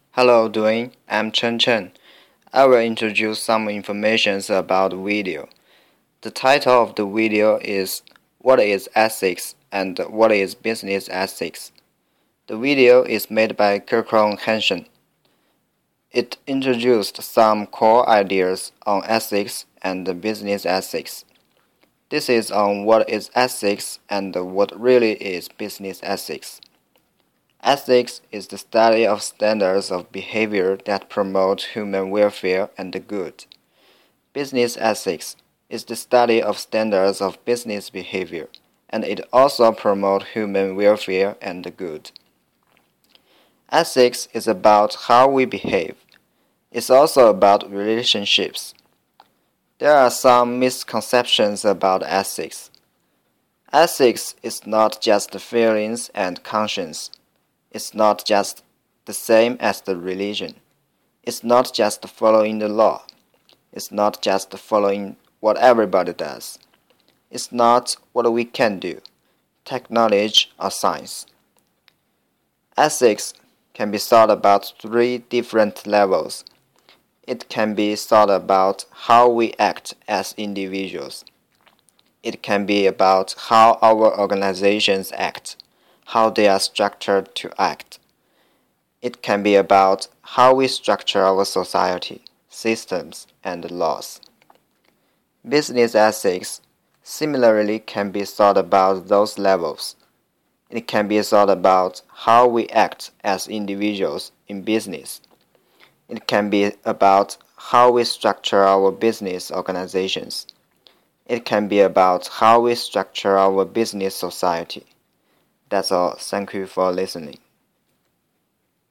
Hello, Dwayne. I'm Chen Chen. I will introduce some information about video. The title of the video is What is Ethics and What is Business Ethics? The video is made by Kirkron Hansen. It introduced some core ideas on ethics and business ethics. This is on what is ethics and what really is business ethics. Ethics is the study of standards of behavior that promote human welfare and good. Business ethics is the study of standards of business behavior, and it also promotes human welfare and good. Ethics is about how we behave. It's also about relationships. There are some misconceptions about ethics. Ethics is not just feelings and conscience. It's not just the same as the religion. It's not just following the law. It's not just following what everybody does. It's not what we can do, technology or science. Ethics can be thought about three different levels. It can be thought about how we act as individuals. It can be about how our organizations act, how they are structured to act. It can be about how we structure our society, systems, and laws. Business ethics similarly can be thought about those levels. It can be thought about how we act as individuals in business. It can be about how we structure our business organizations. It can be about how we structure our business society. That's all. Thank you for listening.